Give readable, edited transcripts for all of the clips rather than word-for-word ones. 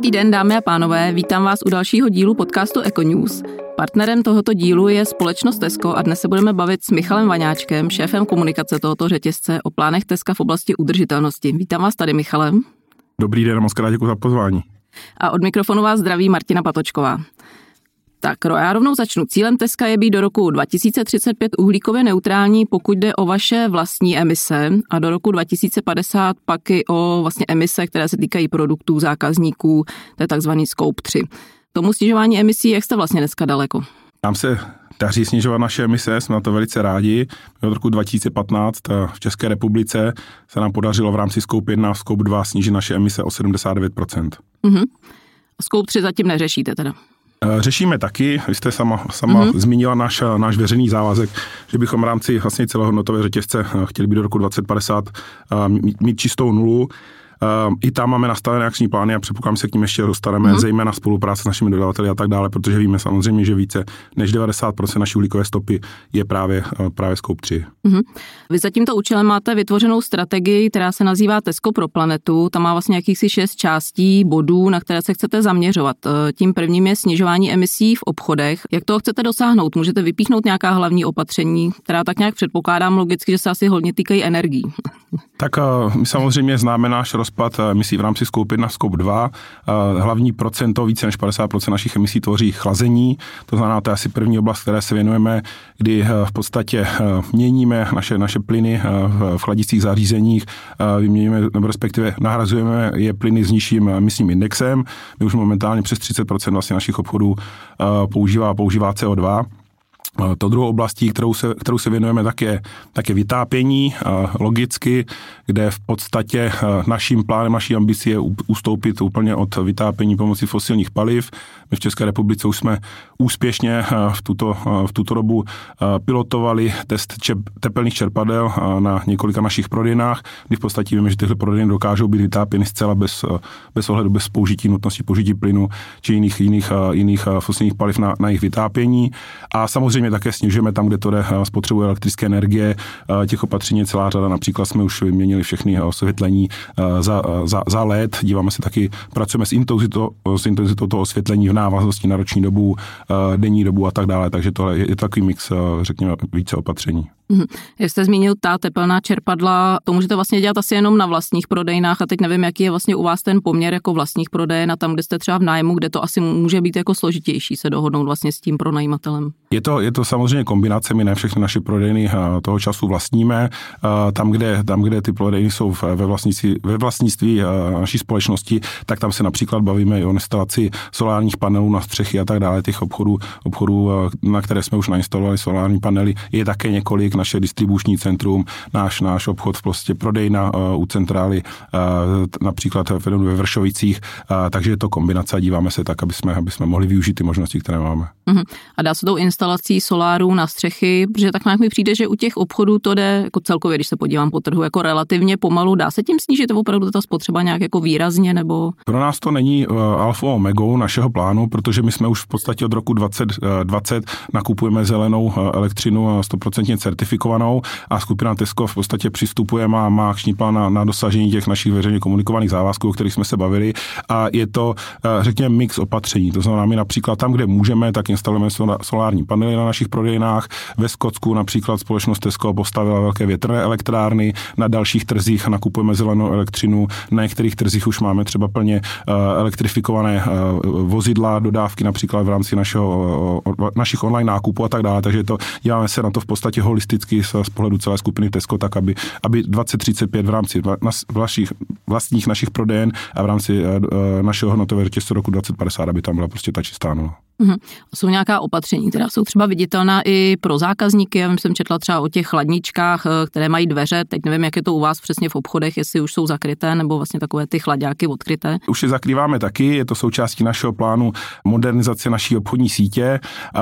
Hezký den, dámy a pánové, vítám vás u dalšího dílu podcastu Econews. Partnerem tohoto dílu je společnost Tesco a dnes se budeme bavit s Michalem Vaňáčkem, šéfem komunikace tohoto řetězce, o plánech Tesca v oblasti udržitelnosti. Vítám vás tady, Michale. Dobrý den, moc krát děkuji za pozvání. A od mikrofonu vás zdraví Martina Patočková. Tak, já rovnou začnu. Cílem Tesca je být do roku 2035 uhlíkově neutrální, pokud jde o vaše vlastní emise, a do roku 2050 pak i o vlastně emise, které se týkají produktů, zákazníků, to je takzvaný Scope 3. Tomu snižování emisí, jak jste vlastně dneska daleko? Nám se daří snižovat naše emise, jsme na to velice rádi. Od roku 2015 v České republice se nám podařilo v rámci Scope 1 a Scope 2 snížit naše emise o 79%. Scope 3 zatím neřešíte teda? Řešíme taky, vy jste sama zmínila náš veřejný závazek, že bychom v rámci vlastně celého hodnotového řetězce chtěli být do roku 2050 mít čistou nulu. I tam máme nastavené akční plány a předpokládám, se k ním ještě dostaneme, zejména spolupráce s našimi dodavateli a tak dále, protože víme samozřejmě, že více než 90% naší uhlíkové stopy je právě Scope 3. Vy za tímto účelem máte vytvořenou strategii, která se nazývá Tesco pro planetu. Tam má vlastně jakýchsi 6 částí, bodů, na které se chcete zaměřovat. Tím prvním je snižování emisí v obchodech. Jak toho chcete dosáhnout? Můžete vypíchnout nějaká hlavní opatření, která tak nějak předpokládám logicky, že se asi hodně týkají energií. Tak my samozřejmě známe náš rozpad emisí v rámci Scope 1 a Scope 2. Hlavní procento, více než 50% našich emisí tvoří chlazení. To znamená, to je asi první oblast, které se věnujeme, kdy v podstatě měníme naše plyny v chladicích zařízeních, vyměníme, nebo respektive nahrazujeme je plyny s nižším emisním indexem. My už momentálně přes 30% vlastně našich obchodů používá CO2. To druhou oblastí, kterou se věnujeme, tak je vytápění, logicky, kde v podstatě naším plánem, naší ambicí je ustoupit úplně od vytápění pomocí fosilních paliv. My v České republice už jsme úspěšně v tuto dobu pilotovali test tepelných čerpadel na několika našich prodejnách, kdy v podstatě víme, že tyhle prodejny dokážou být vytápěny zcela bez ohledu, bez nutnosti použití plynu či jiných fosilních paliv na jejich vytápění. A samozřejmě také snižujeme tam, kde to jde, spotřebuje elektrické energie. Těch opatření je celá řada. Například jsme už vyměnili všechny osvětlení za LED. Díváme se taky, pracujeme s intenzitou toho osvětlení v návaznosti na roční dobu, denní dobu a tak dále. Takže tohle je takový mix, řekněme, více opatření. Jak jste zmínil ta tepelná čerpadla, to můžete vlastně dělat asi jenom na vlastních prodejnách a teď nevím, jaký je vlastně u vás ten poměr jako vlastních prodejen a tam, kde jste třeba v nájmu, kde to asi může být jako složitější se dohodnout vlastně s tím pronajímatelem. Je to samozřejmě kombinace, my ne všechny naše prodejny toho času vlastníme. Tam, kde ty prodejny jsou ve vlastnictví naší společnosti, tak tam se například bavíme i o instalaci solárních panelů na střechy a tak dále. Těch obchodů, na které jsme už nainstalovali solární panely, je také několik. Naše distribuční centrum, náš obchod v prostě prodejna u centrály, například ve Vršovicích, takže je to kombinace a díváme se tak, aby jsme mohli využít ty možnosti, které máme. A dá se tou instalací solárů na střechy, protože tak nějak mi přijde, že u těch obchodů to jde jako celkově, když se podívám po trhu, jako relativně pomalu. Dá se tím snížit opravdu ta spotřeba nějak jako výrazně, nebo? Pro nás to není alfa omegou našeho plánu, protože my jsme už v podstatě od roku 2020 nakupujeme zelenou elektřinu 100% certifikovanou a skupina Tesco v podstatě přistupuje, má akční plán na dosažení těch našich veřejně komunikovaných závazků, o kterých jsme se bavili, a je to, řekněme, mix opatření. To znamená, my například tam, kde můžeme, tak instalujeme solární panely na našich prodejnách. Ve Skotsku například společnost Tesco postavila velké větrné elektrárny, na dalších trzích nakupujeme zelenou elektřinu, na některých trzích už máme třeba plně elektrifikované vozidla, dodávky například v rámci našich online nákupů a tak dále, takže díváme se na to v podstatě holisticky z pohledu celé skupiny Tesco, tak aby 2035 v rámci vlastních našich prodejen a v rámci našeho hodnotového řetězce roku 2050, aby tam byla prostě ta čistá nula. Jsou nějaká opatření, která jsou třeba viditelná i pro zákazníky. Já jsem četla třeba o těch chladničkách, které mají dveře. Teď nevím, jak je to u vás přesně v obchodech, jestli už jsou zakryté, nebo vlastně takové ty chlaďáky odkryté. Už je zakrýváme taky, je to součástí našeho plánu modernizace naší obchodní sítě.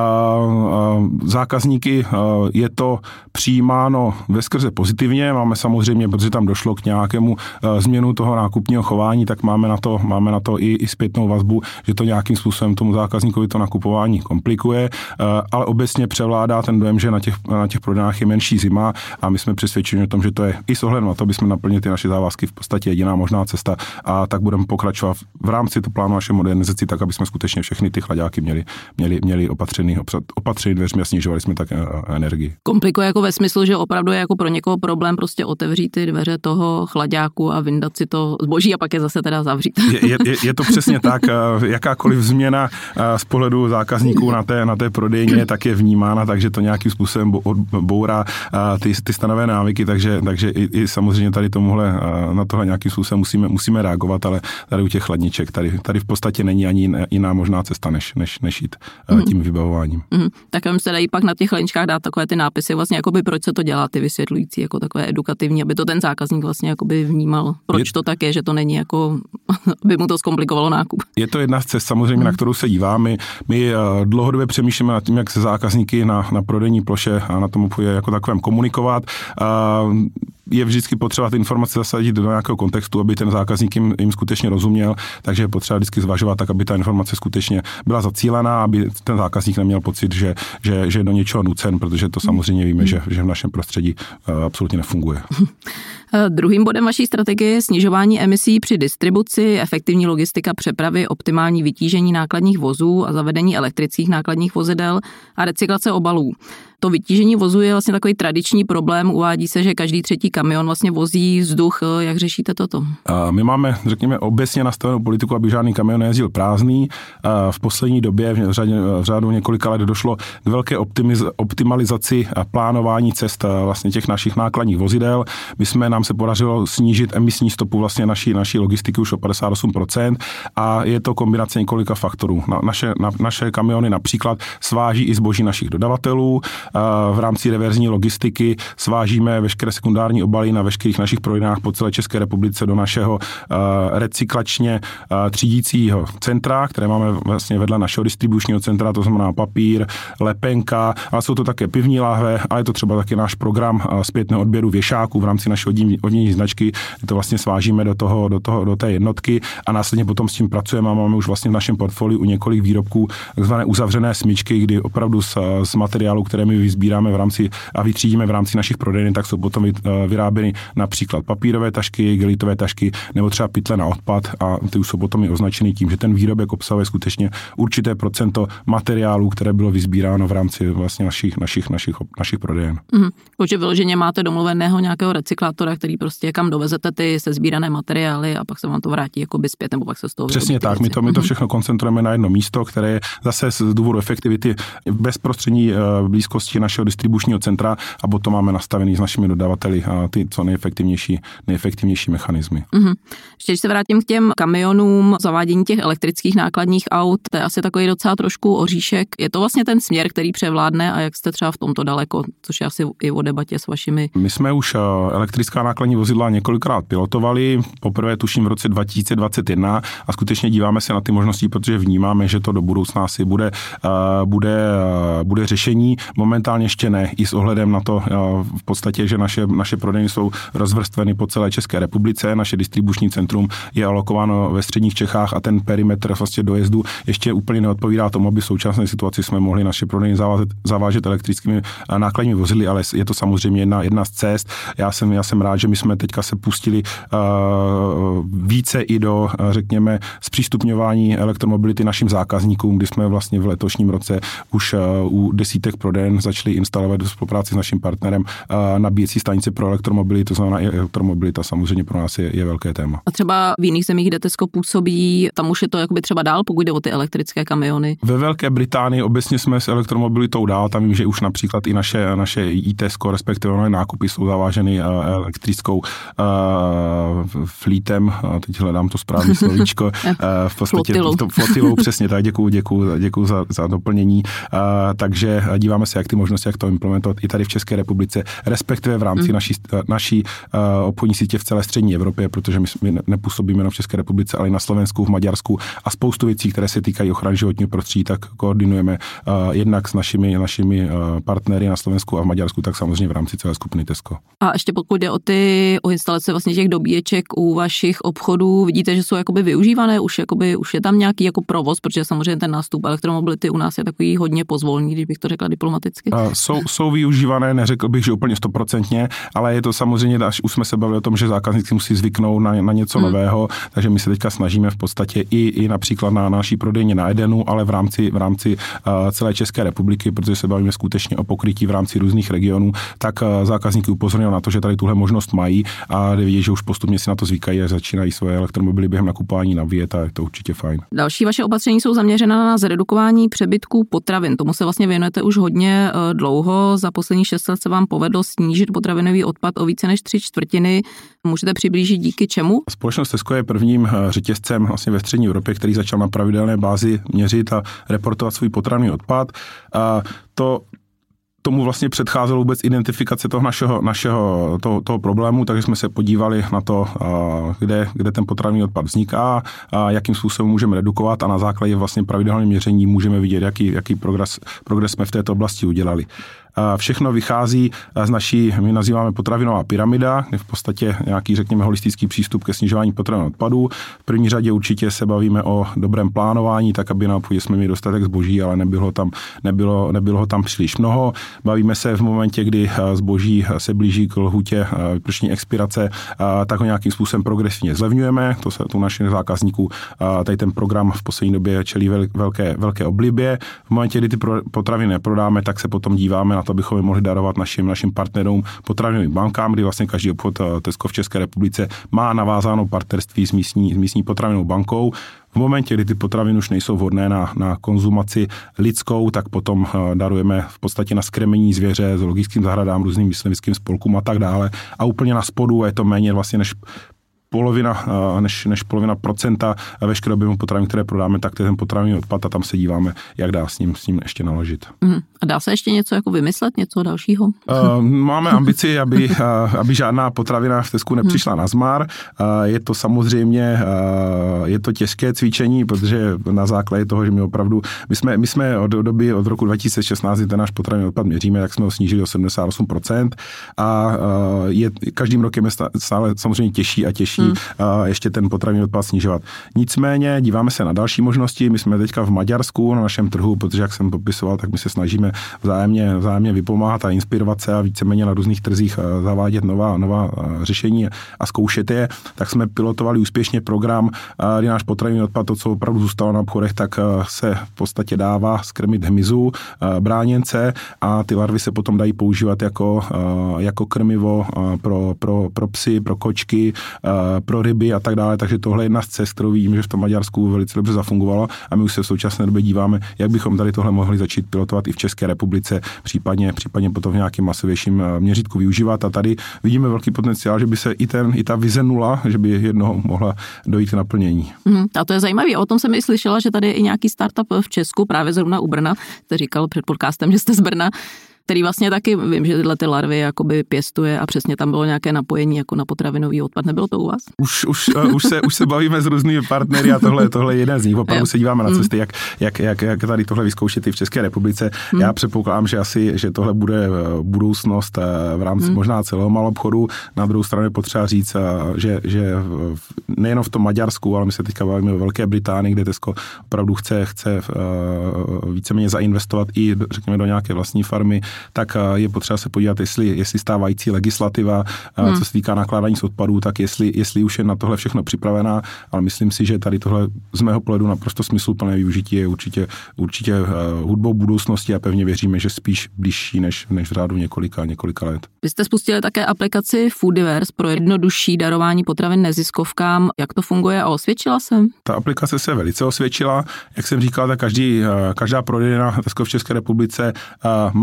Zákazníky je to přijímáno veskrze pozitivně. Máme samozřejmě, protože tam došlo k nějakému změnu toho nákupního chování, tak máme na to i zpětnou vazbu, že to nějakým způsobem tomu zákazníkovi to nakupování komplikuje, ale obecně převládá ten dojem, že na těch prodejnách je menší zima a my jsme přesvědčeni o tom, že to je i s ohledem na to, aby jsme naplnili ty naše závazky v podstatě jediná možná cesta a tak budeme pokračovat v rámci to plánu naše modernizaci tak, aby jsme skutečně všechny ty chladáky měli opatřený dveřmi a snižovali jsme tak energii. Komplikuje jako ve smyslu, že opravdu je jako pro někoho problém prostě otevřít ty dveře toho chladáku a vyndat si to zboží a pak je zase teda zavřít. Je to přesně tak, jakákoliv změna z pohledu zákazníků na té prodejně tak je vnímána, takže to nějakým způsobem bourá ty stanovené návyky, takže i samozřejmě tady na tohle nějakým způsobem musíme reagovat, ale tady u těch chladniček tady v podstatě není ani jiná možná cesta, než jít tím vybavováním. Tak se dají pak na těch chladničkách dát takové ty nápisy, vlastně jakoby proč se to dělá, ty vysvětlující, jako takové edukativní, aby to ten zákazník vlastně jakoby vnímal, proč to tak je, že to není jako, aby mu to zkomplikovalo nákup. Je to jedna z cest samozřejmě, na kterou se díváme. My dlouhodobě přemýšlíme nad tím, jak se zákazníky na prodejní ploše a na tom jako takovém komunikovat. Je vždycky potřeba ty informace zasadit do nějakého kontextu, aby ten zákazník jim skutečně rozuměl, takže je potřeba vždycky zvažovat tak, aby ta informace skutečně byla zacílená, aby ten zákazník neměl pocit, že je do něčeho nucen, protože to samozřejmě víme, že v našem prostředí absolutně nefunguje. Druhým bodem vaší strategie je snižování emisí při distribuci, efektivní logistika přepravy, optimální vytížení nákladních vozů a zavedení elektrických nákladních vozidel a recyklace obalů. To vytížení vozů je vlastně takový tradiční problém. Uvádí se, že každý třetí kamion vlastně vozí vzduch. Jak řešíte toto? My máme, řekněme, obecně nastavenou politiku, aby žádný kamion nejezdil prázdný. V poslední době v řádu několika let došlo k velké optimalizaci a plánování cest vlastně těch našich nákladních vozidel. Nám se podařilo snížit emisní stopu vlastně naší logistiky už o 58% a je to kombinace několika faktorů. Naše kamiony například sváží i zboží našich dodavatelů. V rámci reverzní logistiky svážíme veškeré sekundární obaly na veškerých našich prodejnách po celé České republice do našeho recyklačně třídícího centra, které máme vlastně vedle našeho distribučního centra, to znamená papír, lepenka, ale jsou to také pivní láhve a je to třeba taky náš program zpětného odběru věšáků v rámci naší odění značky, to vlastně svážíme do té jednotky a následně potom s tím pracujeme a máme už vlastně v našem portfoliu u několik výrobků takzvané uzavřené smyčky, kdy opravdu z materiálu, které my vyzbíráme a vytřídíme v rámci našich prodejny, tak jsou potom vyráběny například papírové tašky, gelitové tašky nebo třeba pytle na odpad a ty už jsou potom i označeny tím, že ten výrobek obsahuje skutečně určité procento materiálů, které bylo vyzbíráno v rámci vlastně našich prodejen. Takže vyloženě máte domluveného nějakého recyklátora, který prostě kam dovezete ty sesbírané materiály a pak se vám to vrátí jako by zpět, nebo pak se z toho přesně tak, my to všechno koncentrujeme na jedno místo, které je zase z důvodu efektivity bezprostřední blízkosti našeho distribučního centra a potom máme nastavený s našimi dodavateli ty co nejefektivnější mechanismy. Ještě když se vrátím k těm kamionům, zavádění těch elektrických nákladních aut, to je asi takový docela trošku oříšek. Je to vlastně ten směr, který převládne a jak jste třeba v tomto daleko, což je asi i o debatě s vašimi. My jsme už elektrická nákladní vozidla několikrát pilotovali, poprvé tuším v roce 2021 a skutečně díváme se na ty možnosti, protože vnímáme, že to do budoucna asi bude řešení. Momentálně ještě ne, i s ohledem na to v podstatě, že naše prodejny jsou rozvrstveny po celé České republice, naše distribuční centrum je alokováno ve středních Čechách a ten perimetr vlastně dojezdu ještě úplně neodpovídá tomu, aby v současné situaci jsme mohli naše prodejny zavážet elektrickými nákladními vozidly, ale je to samozřejmě jedna z cest. Já jsem rád, že my jsme teďka se pustili více i do, řekněme, zpřístupňování elektromobility našim zákazníkům, kdy jsme vlastně v letošním roce už u desítek prodejen začali instalovat do spolupráci s naším partnerem nabíjecí stanice pro elektromobilitu, to znamená i elektromobilita samozřejmě pro nás je velké téma. A třeba v jiných zemích, kde Tesco působí, tam už je to jakoby třeba dál, pokud jde o ty elektrické kamiony? Ve Velké Británii obecně jsme s elektromobilitou dál, tam vím, že už například i naše Tesco, respektive nákupy jsou zaváženy elektrickou flítem, teď hledám to správné slovíčko, v podstatě flotilou, přesně tak, děkuju za doplnění, takže díváme se, jak ty možnosti, jak to implementovat i tady v České republice, respektive v rámci naší obchodní sítě v celé střední Evropě, protože my nepůsobíme jenom v České republice, ale i na Slovensku, v Maďarsku a spoustu věcí, které se týkají ochrany životního prostředí, tak koordinujeme jednak s našimi partnery na Slovensku a v Maďarsku, tak samozřejmě v rámci celé skupiny Tesco. A ještě pokud jde o instalace vlastně těch dobíječek u vašich obchodů, vidíte, že jsou jakoby využívané, už je tam nějaký jako provoz, protože samozřejmě ten nástup elektromobility u nás je takový hodně pozvolný, když bych to řekla diplomaticky. Jsou využívané, neřekl bych, že úplně 100%, ale je to samozřejmě, až už jsme se bavili o tom, že zákazníci musí zvyknout na něco nového, takže my se teďka snažíme v podstatě i například na naší prodejně na Edenu, ale v rámci celé České republiky, protože se bavíme skutečně o pokrytí v rámci různých regionů, tak zákazníky upozornil na to, že tady tuhle možnost mají a vidí, že už postupně si na to zvykají a začínají svoje elektromobily během nakupování nabíjet a je to určitě fajn. Další vaše opatření jsou zaměřena na zredukování přebytků potravin. Tomu se vlastně věnujete už hodně dlouho. Za poslední 6 let se vám povedlo snížit potravinový odpad o více než 3/4. Můžete přiblížit díky čemu? Společnost Tesco je prvním řetězcem vlastně ve střední Evropě, který začal na pravidelné bázi měřit a reportovat svůj potravinový odpad. Tomu vlastně předcházelo vůbec identifikace toho našeho problému, takže jsme se podívali na to, kde ten potravinový odpad vzniká, a jakým způsobem můžeme redukovat a na základě vlastně pravidelného měření můžeme vidět, jaký progres jsme v této oblasti udělali. Všechno vychází z naší, my nazýváme potravinová pyramida, je v podstatě nějaký, řekněme, holistický přístup ke snižování potravinového odpadu. V první řadě určitě se bavíme o dobrém plánování, tak aby na obchodě jsme měli dostatek zboží, ale nebylo ho tam příliš mnoho. Bavíme se v momentě, kdy zboží se blíží k lhůtě vypršení expirace, tak ho nějakým způsobem progresivně zlevňujeme. To se tu našich zákazníků tady ten program v poslední době čelí velké oblibě. V momentě, kdy ty potraviny neprodáme, tak se potom díváme na to, abychom je mohli darovat našim partnerům, potravinovým bankám, kdy vlastně každý obchod Tesco v České republice má navázáno partnerství s místní potravinovou bankou. V momentě, kdy ty potraviny už nejsou vhodné na konzumaci lidskou, tak potom darujeme v podstatě na skrmení zvěře, zoologickým zahradám, různým mysliveckým spolkům a tak dále. A úplně na spodu je to méně vlastně než polovina procenta veškerého objemu potravin, které prodáme, tak to je ten potravinový odpad a tam se díváme, jak dá s ním ještě naložit. A dá se ještě něco jako vymyslet, něco dalšího? Máme ambici, aby žádná potravina v Tescu nepřišla na zmar. Je to samozřejmě je to těžké cvičení, protože na základě toho, že my jsme od roku 2016, kdy ten náš potravinový odpad měříme, tak jsme ho snížili o 78% a každým rokem je stále samozřejmě těžší a těžší ještě ten potravinový odpad snižovat. Nicméně díváme se na další možnosti. My jsme teďka v Maďarsku na našem trhu, protože jak jsem popisoval, tak my se snažíme vzájemně vypomáhat a inspirovat se a víceméně na různých trzích zavádět nová řešení a zkoušet je. Tak jsme pilotovali úspěšně program, kdy náš potravinový odpad, to, co opravdu zůstalo na obchodech, tak se v podstatě dává skrmit hmyzu, bráněnce a ty larvy se potom dají používat jako krmivo pro psy, pro kočky, pro ryby a tak dále, takže tohle je jedna z cest, kterou vidíme, že v tom Maďarsku velice dobře zafungovalo a my už se v současné době díváme, jak bychom tady tohle mohli začít pilotovat i v České republice, případně potom v nějakém masivějším měřítku využívat a tady vidíme velký potenciál, že by se i ta vize 0, že by jednoho mohla dojít k naplnění. A to je zajímavé, o tom jsem i slyšela, že tady je i nějaký startup v Česku, právě zrovna u Brna, jste říkal před podcastem, že jste z Brna, který vlastně taky, vím, že tyhle ty larvy jakoby pěstuje a přesně tam bylo nějaké napojení jako na potravinový odpad. Nebylo to u vás? Už se bavíme s různými partnery a tohle je jeden z nich. Opravdu se díváme na cesty, jak tady tohle vyzkoušet i v České republice. Já předpokládám, že tohle bude budoucnost v rámci možná celého maloobchodu. Na druhou stranu je potřeba říct, že nejenom v tom Maďarsku, ale my se teďka bavíme o Velké Británii, kde Tesco opravdu chce víceméně zainvestovat i řekněme do nějaké vlastní farmy, tak je potřeba se podívat, jestli stávající legislativa, co se týká nakládání s odpadů, tak jestli už je na tohle všechno připravená, ale myslím si, že tady tohle z mého pohledu naprosto smysluplné využití je určitě hudbou budoucnosti a pevně věříme, že spíš blížší než v řádu několika let. Vy jste spustili také aplikaci Foodiverse pro jednodušší darování potravin neziskovkám. Jak to funguje a osvědčila se? Ta aplikace se velice osvědčila. Jak jsem říkal, tak každá prodejna Tesco v České republice má nastavenou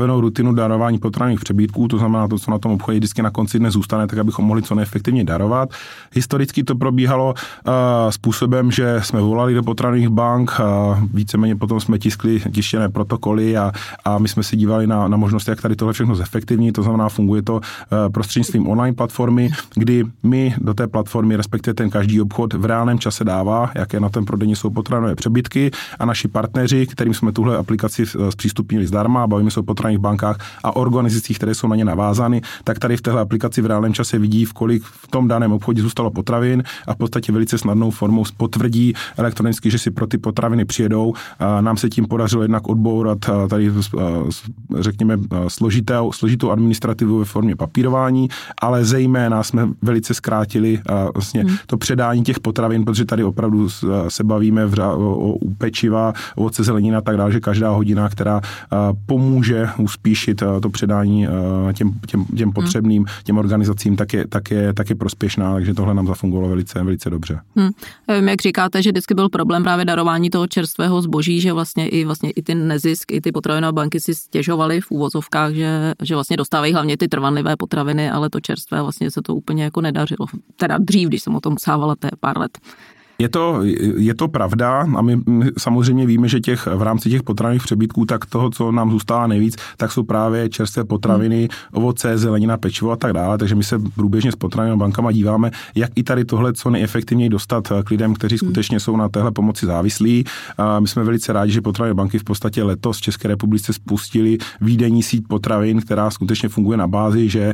nastavenou rutinu darování potravinových přebytků, to znamená to, co na tom obchodě vždycky na konci dne zůstane, tak abychom mohli co nejefektivněji darovat. Historicky to probíhalo způsobem, že jsme volali do potravinových bank, víceméně potom jsme tištěné protokoly a my jsme si dívali na možnosti, jak tady tohle všechno zefektivní, to znamená, funguje to prostřednictvím online platformy, kdy my do té platformy, respektive ten každý obchod v reálném čase dává, jaké na tom prodejně jsou potravinové přebytky a naši partneři, kterým jsme tuhle aplikaci zpřístupnili zdarma, bavíme se o potravinových bankách a organizacích, které jsou na ně navázány, tak tady v téhle aplikaci v reálném čase vidí, v kolik v tom daném obchodě zůstalo potravin a v podstatě velice snadnou formou potvrdí elektronicky, že si pro ty potraviny přijedou. Nám se tím podařilo jednak odbourat tady, řekněme, složitou administrativu ve formě papírování, ale zejména jsme velice zkrátili vlastně to předání těch potravin, protože tady opravdu se bavíme o pečiva, ovoce, zelenina a tak dále, že každá hodina, která pomůže uspíšit to předání těm potřebným, těm organizacím, tak je prospěšná, takže tohle nám zafungovalo velice, velice dobře. Jak říkáte, že vždycky byl problém právě darování toho čerstvého zboží, že vlastně i ty nezisk, i ty potravinové banky si stěžovaly v úvozovkách, že vlastně dostávají hlavně ty trvanlivé potraviny, ale to čerstvé vlastně se to úplně jako nedařilo. Teda dřív, když jsem o tom psávala, to je pár let. Je to pravda a my samozřejmě víme, že v rámci těch potravinových přebytků, tak toho, co nám zůstává nejvíc, tak jsou právě čerstvé potraviny, ovoce, zelenina, pečivo a tak dále, takže my se průběžně s potravinovými bankama díváme, jak i tady tohle co nejefektivněji dostat k lidem, kteří skutečně jsou na téhle pomoci závislí. My jsme velice rádi, že potravinové banky v podstatě letos v České republice spustili výdejní síť potravin, která skutečně funguje na bázi, že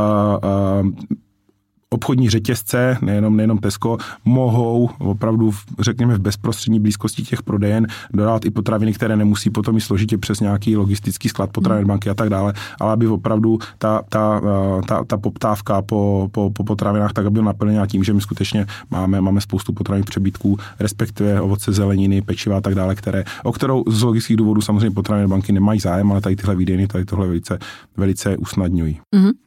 obchodní řetězce, nejenom Tesco, mohou opravdu, řekněme, v bezprostřední blízkosti těch prodejen dodávat i potraviny, které nemusí potom i složitě přes nějaký logistický sklad potravinové banky a tak dále, ale aby opravdu ta poptávka po potravinách tak aby byla naplněna tím, že my skutečně máme spoustu potravinových přebytků, respektive ovoce, zeleniny, pečiva a tak dále, o kterou z logických důvodů samozřejmě potravinové banky nemají zájem, ale tady tyhle výdejny tady tohle velice usnadňují.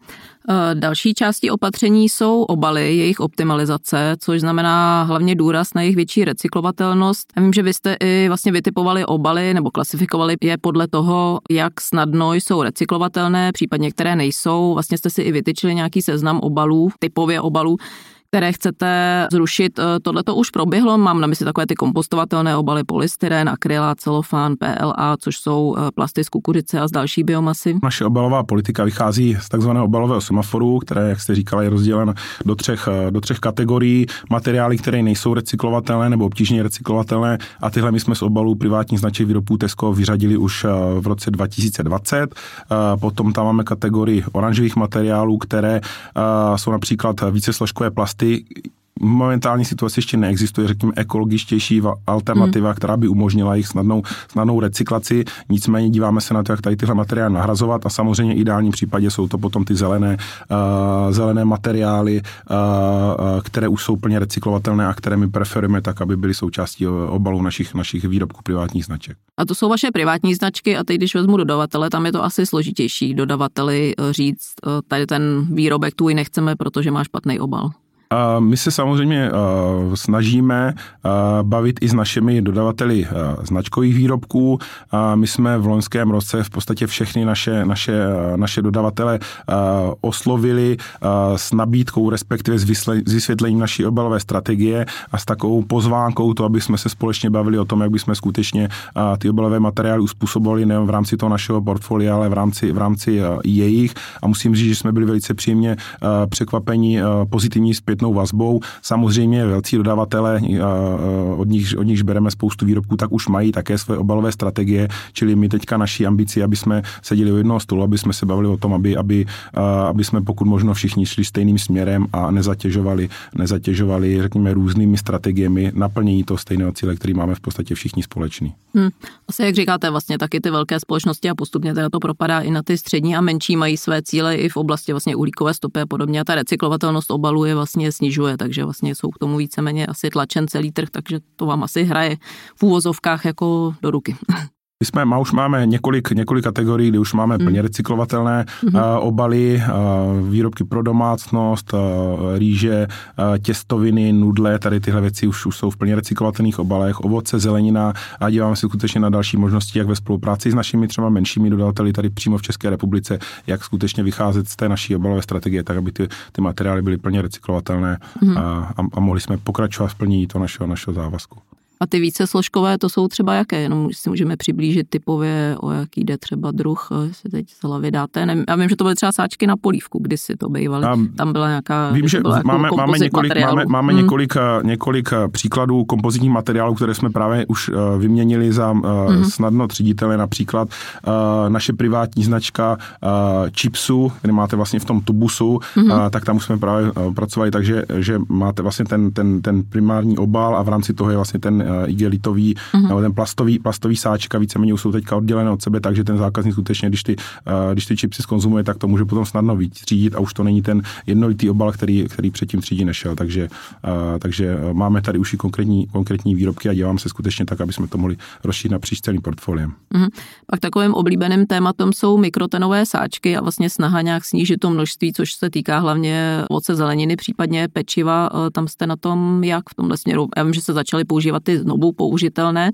Další částí opatření jsou obaly, jejich optimalizace, což znamená hlavně důraz na jejich větší recyklovatelnost. Já vím, že vy jste i vlastně vytipovali obaly nebo klasifikovali je podle toho, jak snadno jsou recyklovatelné, případně které nejsou. Vlastně jste si i vytyčili nějaký seznam obalů, typově obalů, které chcete zrušit. Tohleto už proběhlo, mám na mysli takové ty kompostovatelné obaly polystyren, akrylát, celofán, PLA, což jsou plasty z kukuřice a z další biomasy. Naše obalová politika vychází z takzvaného obalového semaforu, které, jak jste říkala, je rozdělen do třech kategorií. Materiály, které nejsou recyklovatelné nebo obtížně recyklovatelné, a tyhle my jsme z obalů privátních značek výrobků Tesco vyřadili už v roce 2020. Potom tam máme kategorii oranžových materiálů, které jsou například vícesložkové plasty. V momentální situaci ještě neexistuje, řekněme, ekologičtější alternativa, která by umožnila jejich snadnou recyklaci. Nicméně díváme se na to, jak tady tyhle materiály nahrazovat a samozřejmě v ideálním případě jsou to potom ty zelené materiály, které už jsou plně recyklovatelné a které my preferujeme tak, aby byly součástí obalů našich výrobků privátních značek. A to jsou vaše privátní značky a teď, když vezmu dodavatele, tam je to asi složitější dodavateli říct, tady ten výrobek tvůj nechceme, protože má špatný obal. My se samozřejmě snažíme bavit i s našimi dodavateli značkových výrobků. My jsme v loňském roce v podstatě všechny naše dodavatele oslovili s nabídkou, respektive s vysvětlením naší obalové strategie a s takovou pozvánkou to, aby jsme se společně bavili o tom, jak bychom skutečně ty obalové materiály uspůsobovali nejen v rámci toho našeho portfolia, ale v rámci jejich. A musím říct, že jsme byli velice příjemně překvapeni pozitivní zpětnou vazbou. Samozřejmě velcí dodavatelé, od nichž bereme spoustu výrobků, tak už mají také své obalové strategie, čili my teďka naší ambici, aby jsme seděli u jednoho stolu, aby jsme se bavili o tom, aby jsme pokud možno všichni šli stejným směrem a nezatěžovali, řekněme, různými strategiemi naplnění toho stejného cíle, který máme v podstatě všichni společný. Asi jak říkáte, vlastně taky ty velké společnosti a postupně teda to propadá i na ty střední a menší, mají své cíle i v oblasti vlastně uhlíkové stopy a podobně a ta recyklovatelnost obalů je vlastně snižuje, takže vlastně jsou k tomu víceméně asi tlačen celý trh, takže to vám asi hraje v úvozovkách jako do ruky. Už máme několik kategorií, kdy už máme plně recyklovatelné obaly, výrobky pro domácnost, rýže, těstoviny, nudle, tady tyhle věci už jsou v plně recyklovatelných obalech, ovoce, zelenina a díváme se skutečně na další možnosti, jak ve spolupráci s našimi třeba menšími dodavateli tady přímo v České republice, jak skutečně vycházet z té naší obalové strategie, tak aby ty materiály byly plně recyklovatelné a mohli jsme pokračovat v plnění toho našeho závazku. A ty více složkové, to jsou třeba jaké? Jenom si můžeme přiblížit typově, o jaký jde třeba druh, si teď z hlavy dáte. Já vím, že to byly třeba sáčky na polívku, kdysi to bývaly. Tam byla nějaká... Vím, že máme několik příkladů kompozitních materiálů, které jsme právě už vyměnili za snadno tříditelné, například naše privátní značka chipsu, který máte vlastně v tom tubusu, tak tam už jsme právě pracovali, takže že máte vlastně ten primární obal a v rámci toho je vlastně ten igelitový, nebo ten plastový sáček a víceméně jsou teďka oddělené od sebe, takže ten zákazník skutečně, když ty chipsy skonzumuje, tak to může potom snadno třídit a už to není ten jednolitý obal, který předtím třídí nešel. Takže máme tady už i konkrétní výrobky a děláme se skutečně tak, aby jsme to mohli rozšířit napříč celým portfoliem. Pak takovým oblíbeným tématem jsou mikrotenové sáčky a vlastně snaha nějak snížit to množství, což se týká hlavně ovoce, zeleniny, případně pečiva. Tam jste na tom jak v tomhle směru? Já vím, že se začaly používat ty znovu použitelné.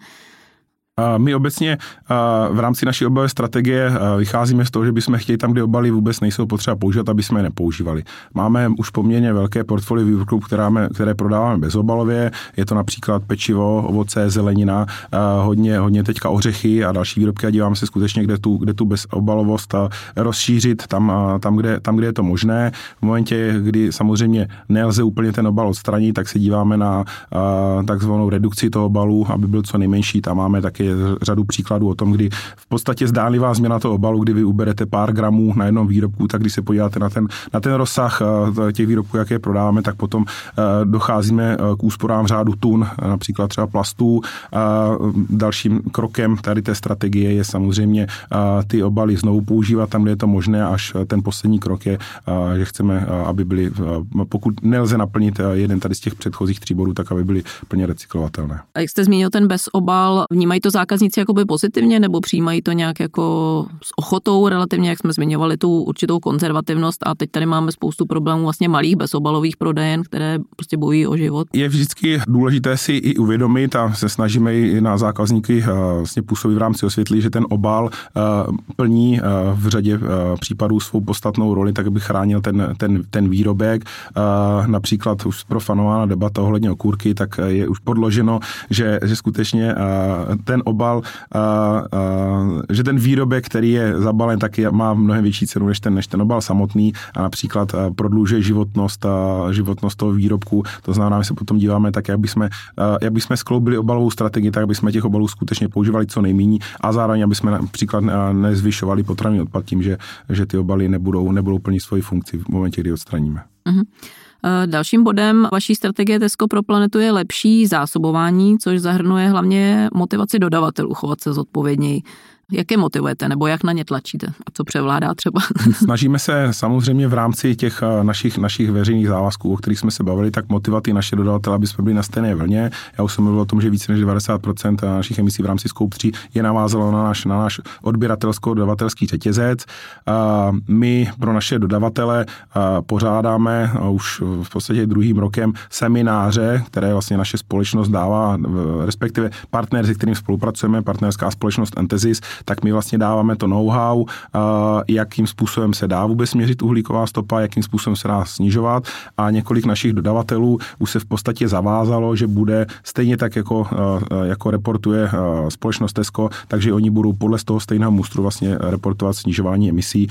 My obecně v rámci naší obalové strategie vycházíme z toho, že bychom chtěli tam, kde obaly vůbec nejsou potřeba používat, aby jsme je nepoužívali. Máme už poměrně velké portfolio výrobků, které prodáváme bezobalově. Je to například pečivo, ovoce, zelenina, hodně teďka ořechy a další výrobky a díváme se skutečně, kde tu bezobalovost rozšířit tam, kde je to možné. V momentě, kdy samozřejmě nelze úplně ten obal odstranit, tak se díváme na takzvanou redukci toho obalu, aby byl co nejmenší. Tam máme taky řadu příkladů o tom, kdy v podstatě zdánlivá změna toho obalu, kdy vy uberete pár gramů na jednom výrobku, tak když se podíváte na ten rozsah těch výrobků, jaké prodáváme, tak potom docházíme k úsporám řádu tun, například třeba plastů. Dalším krokem tady té strategie je samozřejmě ty obaly znovu používat tam, kde je to možné, až ten poslední krok je, že chceme, aby byly, pokud nelze naplnit jeden tady z těch předchozích 3 bodů, tak aby byly plně recyklovatelné. A jak jste zmínil ten bezobal, vnímají to zákazníci jakoby pozitivně nebo přijímají to nějak jako s ochotou relativně, jak jsme zmiňovali tu určitou konzervativnost a teď tady máme spoustu problémů vlastně malých bezobalových prodejen, které prostě bojují o život. Je vždycky důležité si i uvědomit a se snažíme i na zákazníky vlastně působit v rámci osvětlí, že ten obal plní v řadě případů svou podstatnou roli, tak aby chránil ten výrobek. Například už zprofanována debata ohledně okurky, tak je už podloženo, že skutečně ten obal, že ten výrobek, který je zabalen, tak má mnohem větší cenu než ten obal samotný a například prodlužuje životnost toho výrobku. To znamená, že se potom díváme tak, jak bychom skloubili obalovou strategii, tak aby jsme těch obalů skutečně používali co nejméně a zároveň, aby jsme například nezvyšovali potravinový odpad tím, že ty obaly nebudou plnit svoji funkci v momentě, kdy odstraníme. Dalším bodem vaší strategie Tesco pro planetu je lepší zásobování, což zahrnuje hlavně motivaci dodavatelů chovat se zodpovědněji. Jak je motivujete, nebo jak na ně tlačíte? A co převládá třeba? Snažíme se samozřejmě v rámci těch našich veřejných závazků, o kterých jsme se bavili, tak motivovat i naše dodavatele, aby jsme byli na stejné vlně. Já už jsem mluvil o tom, že více než 90% našich emisí v rámci Scope 3 je navázalo na náš odběratelsko-dodavatelský řetězec. My pro naše dodavatele pořádáme už v podstatě 2. rokem semináře, které vlastně naše společnost dává, respektive partner, se kterým spolupracujeme, partnerská společnost Entesis, tak my vlastně dáváme to know-how, jakým způsobem se dá vůbec měřit uhlíková stopa, jakým způsobem se dá snižovat a několik našich dodavatelů už se v podstatě zavázalo, že bude stejně tak, jako reportuje společnost Tesco, takže oni budou podle toho stejného mustru vlastně reportovat snižování emisí.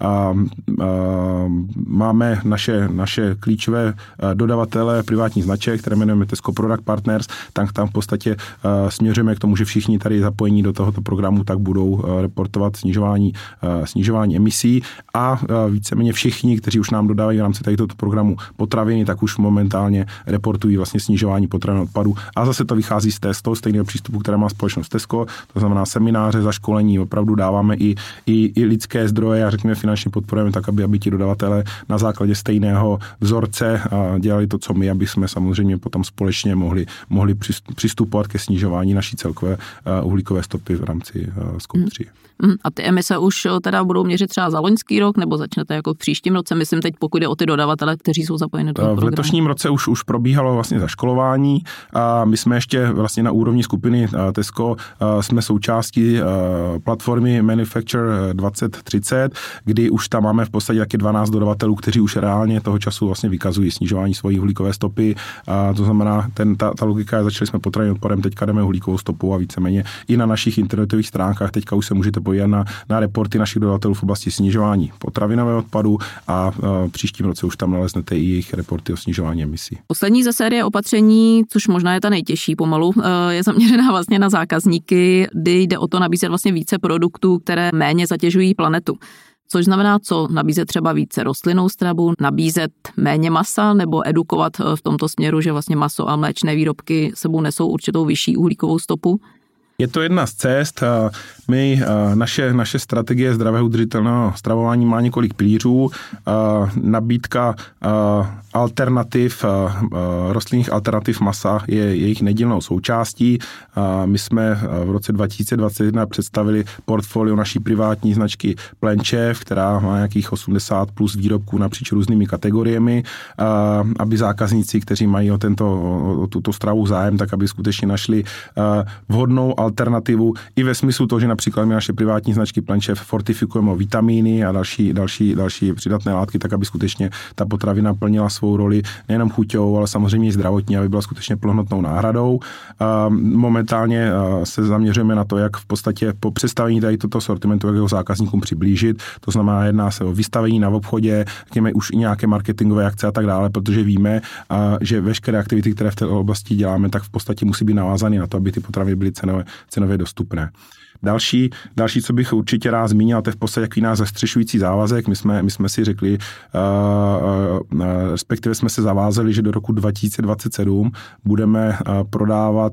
Máme naše klíčové dodavatele privátních značek, které jmenujeme Tesco Product Partners, tak tam v podstatě směřujeme k tomu, že všichni tady zapojení do tohoto programu tak budou budou reportovat snižování emisí a víceméně všichni, kteří už nám dodávají v rámci tohoto programu potraviny, tak už momentálně reportují vlastně snižování potravin odpadů. A zase to vychází z toho stejného přístupu, které má společnost Tesco, to znamená semináře, zaškolení, opravdu dáváme i lidské zdroje a řekněme finančně podporujeme tak, aby ti dodavatelé na základě stejného vzorce dělali to, co my, aby jsme samozřejmě potom společně mohli přistupovat ke snižování naší celkové uhlíkové stopy v rámci Scope 3. A ty emise už teda budou měřit třeba za loňský rok, nebo začnete jako v příštím roce, myslím teď, pokud jde o ty dodavatele, kteří jsou zapojeni do toho programu? V letošním roce už probíhalo vlastně zaškolování a my jsme ještě vlastně na úrovni skupiny Tesco jsme součástí platformy Manufacture 2030, kdy už tam máme v podstatě taky 12 dodavatelů, kteří už reálně toho času vlastně vykazují snižování svojí uhlíkové stopy. A to znamená, ta logika je, začali jsme potravinovým odpadem, teďka jdeme uhlíkovou stopu a víceméně i na našich internetových stránkách teďka už se můžete podívat na reporty našich dodavatelů v oblasti snižování potravinového odpadu a příštím roce už tam naleznete i jejich reporty o snižování emisí. Poslední ze série opatření, což možná je ta nejtěžší pomalu, je zaměřená vlastně na zákazníky, kdy jde o to nabízet vlastně více produktů, které méně zatěžují planetu. Což znamená co? Nabízet třeba více rostlinnou stravu, nabízet méně masa nebo edukovat v tomto směru, že vlastně maso a mléčné výrobky sebou nesou určitou vyšší uhlíkovou stopu? Je to jedna z cest. Naše strategie zdravého udržitelného stravování má několik pilířů. Nabídka alternativ, rostlinných alternativ masa je jejich nedílnou součástí. My jsme v roce 2021 představili portfolio naší privátní značky Plenchef, která má nějakých 80 plus výrobků napříč různými kategoriemi, aby zákazníci, kteří mají o tuto stravu zájem, tak aby skutečně našli vhodnou alternativu i ve smyslu toho, že například my naše privátní značky Plenchef fortifikujeme o vitamíny a další přidatné látky, tak aby skutečně ta potravina plnila svou roli nejenom chuťou, ale samozřejmě i zdravotní, aby byla skutečně plnohodnotnou náhradou. Momentálně se zaměřujeme na to, jak v podstatě po představení tady toto sortimentu, jak jeho zákazníkům přiblížit. To znamená, jedná se o vystavení na obchodě, řekněme už i nějaké marketingové akce a tak dále, protože víme, že veškeré aktivity, které v té oblasti děláme, tak v podstatě musí být navázány na to, aby ty potraviny byly cenově dostupné. Další, co bych určitě rád zmínil, to je v podstatě jaký náš zastřešující závazek. My jsme si řekli, respektive jsme se zavázali, že do roku 2027 budeme prodávat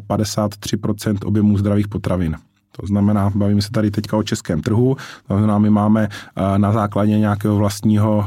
53% objemu zdravých potravin. To znamená, bavíme se tady teďka o českém trhu, to znamená, my máme na základě nějakého vlastního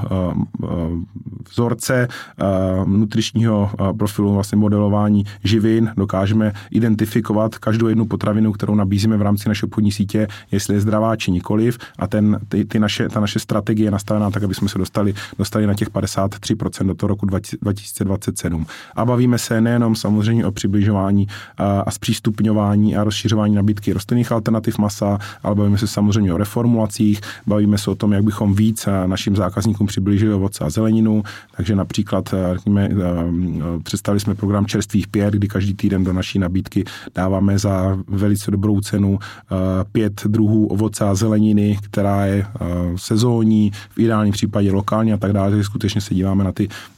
vzorce nutričního profilu, vlastně modelování živin, dokážeme identifikovat každou jednu potravinu, kterou nabízíme v rámci naší obchodní sítě, jestli je zdravá či nikoliv a ta naše strategie je nastavená tak, aby jsme se dostali na těch 53% do toho roku 2027. A bavíme se nejenom samozřejmě o přibližování a zpřístupňování a rozšiřování nabídky rostlinných alternativ masa, ale bavíme se samozřejmě o reformulacích, bavíme se o tom, jak bychom víc našim zákazníkům přiblížili ovoce a zeleninu, takže například představili jsme program Čerstvých 5, kdy každý týden do naší nabídky dáváme za velice dobrou cenu 5 druhů ovoce a zeleniny, která je sezónní, v ideálním případě lokální a tak dále, takže skutečně se díváme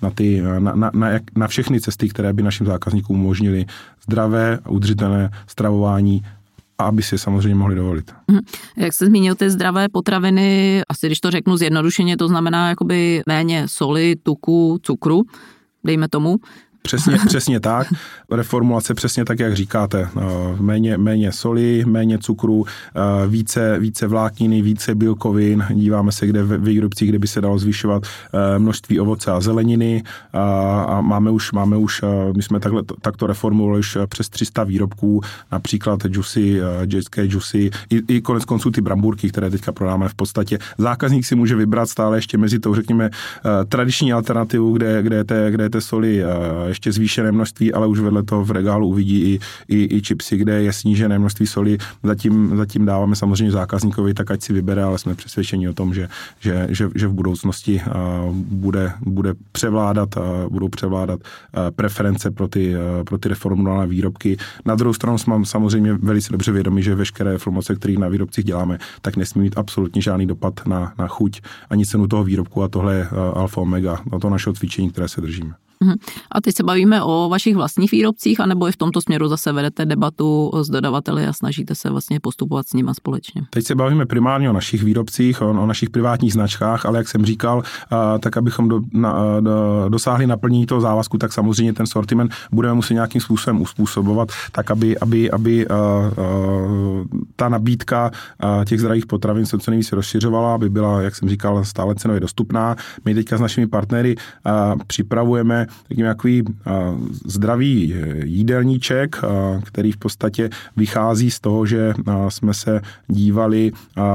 na všechny cesty, které by našim zákazníkům umožnily zdravé a udržitelné stravování, a aby si je samozřejmě mohli dovolit. Jak jste zmínil ty zdravé potraviny, asi když to řeknu zjednodušeně, to znamená jakoby méně soli, tuku, cukru, dejme tomu. Přesně tak. Reformulace přesně tak, jak říkáte. Méně soli, méně cukru, více vlákniny, více bílkovin. Díváme se, kde ve výrobcích, kde by se dalo zvyšovat množství ovoce a zeleniny. A máme už, my jsme takto reformulovali už přes 300 výrobků, například dětské džusy, i konec konců ty brambůrky, které teďka prodáme v podstatě. Zákazník si může vybrat stále ještě mezi tou, řekněme, tradiční alternativu, kde je té soli ještě zvýšené množství, ale už vedle toho v regálu uvidí i chipsy, kde je snížené množství soli. Zatím dáváme samozřejmě zákazníkovi, tak ať si vybere, ale jsme přesvědčeni o tom, že v budoucnosti budou převládat preference pro ty reformulované výrobky. Na druhou stranu jsme samozřejmě velice dobře vědomi, že veškeré reformulace, které na výrobcích děláme, tak nesmí mít absolutně žádný dopad na chuť ani cenu toho výrobku a tohle je alfa omega na to našeho cvičení, které se držíme. A teď se bavíme o vašich vlastních výrobcích, anebo i v tomto směru zase vedete debatu s dodavateli a snažíte se vlastně postupovat s nimi společně? Teď se bavíme primárně o našich výrobcích, o našich privátních značkách, ale jak jsem říkal, tak abychom dosáhli naplnění toho závazku, tak samozřejmě ten sortiment budeme muset nějakým způsobem uspůsobovat, tak aby ta nabídka těch zdravých potravin se co nejvíce rozšiřovala, aby byla, jak jsem říkal, stále cenově dostupná. My teďka s našimi partnery připravujeme nějaký zdravý jídelníček, který v podstatě vychází z toho, že jsme se dívali,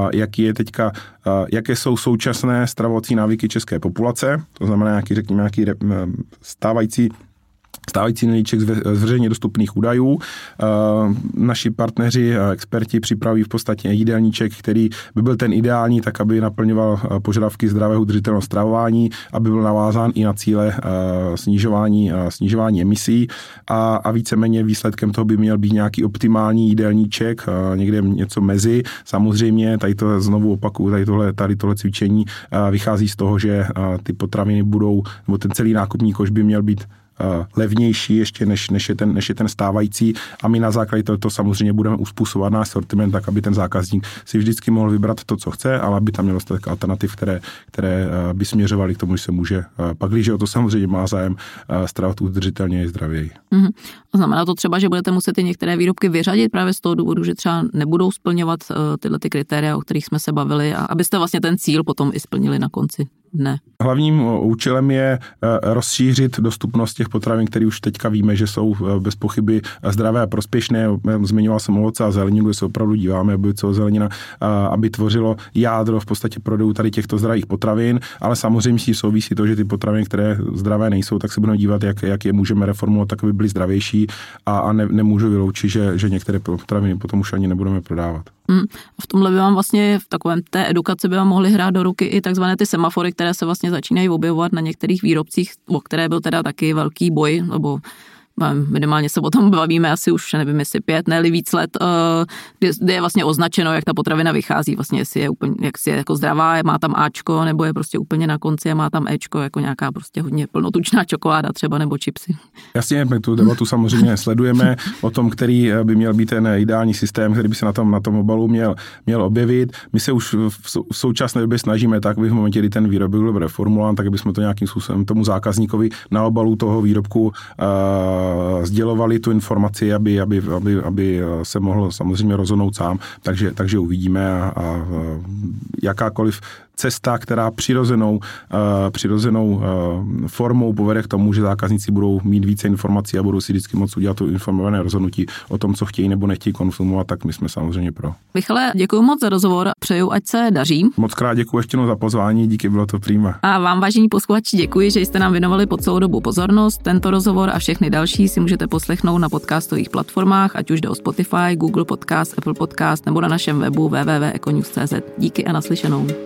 jaké jsou současné stravovací návyky české populace, to znamená nějaký stávající jídelníček z veřejně dostupných údajů. Naši partneři a experti připraví v podstatě jídelníček, který by byl ten ideální, tak aby naplňoval požadavky zdravého udržitelného stravování, aby byl navázán i na cíle snižování emisí a víceméně výsledkem toho by měl být nějaký optimální jídelníček, někde něco mezi. Samozřejmě, tady to znovu opakuju, tady tohle cvičení vychází z toho, že ty potraviny budou, nebo ten celý nákupní koš by měl být levnější ještě než je ten stávající a my na základě toho samozřejmě budeme uspůsobovat náš sortiment tak, aby ten zákazník si vždycky mohl vybrat to, co chce, ale aby tam měl dostatek alternativ, které by směřovaly k tomu, že se může pakliže o to samozřejmě má zájem stravovat udržitelně i zdravěji. A znamená to třeba, že budete muset i některé výrobky vyřadit právě z toho důvodu, že třeba nebudou splňovat tyhle ty kritéria, o kterých jsme se bavili, a abyste vlastně ten cíl potom i splnili na konci dne. Hlavním účelem je rozšířit dostupnost těch potravin, které už teďka víme, že jsou bez pochyby zdravé a prospěšné. Zmiňoval jsem ovoce a zeleninu, kde se opravdu díváme, aby zelenina, aby tvořilo jádro v podstatě prodejů tady těchto zdravých potravin, ale samozřejmě si souvisí to, že ty potraviny, které zdravé nejsou, tak se budeme dívat, jak je můžeme reformulovat, tak aby byly zdravější a nemůžu vyloučit, že některé potraviny potom už ani nebudeme prodávat. V tomhle by vám vlastně v takovém té edukaci by vám mohly hrát do ruky i takzvané ty semafory, které se vlastně začínají objevovat na některých výrobcích, o které byl teda taky velký boj, nebo minimálně se o tom bavíme asi už, nevím, jestli 5, ne víc let, kde je vlastně označeno, jak ta potravina vychází, vlastně jestli je úplně, jak si je jako zdravá, má tam Ačko, nebo je prostě úplně na konci a má tam Ečko, jako nějaká prostě hodně plnotučná čokoláda třeba, nebo chipsy. Jasně, my tu debatu samozřejmě sledujeme o tom, který by měl být ten ideální systém, který by se na tom obalu měl objevit. My se už v současné době snažíme tak, aby v momentě, kdy ten výrobek byl reformulován, tak aby jsme to nějakým způsobem tomu zákazníkovi na obalu toho výrobku sdělovali tu informaci, aby se mohl samozřejmě rozhodnout sám, takže uvidíme a jakákoliv cesta, která přirozenou formou povede k tomu, že zákazníci budou mít více informací a budou si vždycky moct udělat to informované rozhodnutí o tom, co chtějí nebo nechtějí konzumovat, tak my jsme samozřejmě pro. Michale, děkuji moc za rozhovor, přeju, ať se daří. Moc krát děkuji ještě za pozvání, díky, bylo to prima. A vám, vážení posluchači, děkuji, že jste nám věnovali po celou dobu pozornost. Tento rozhovor a všechny další si můžete poslechnout na podcastových platformách, ať už jde o Spotify, Google Podcast, Apple Podcast nebo na našem webu www.econews.cz. Díky a naslyšenou.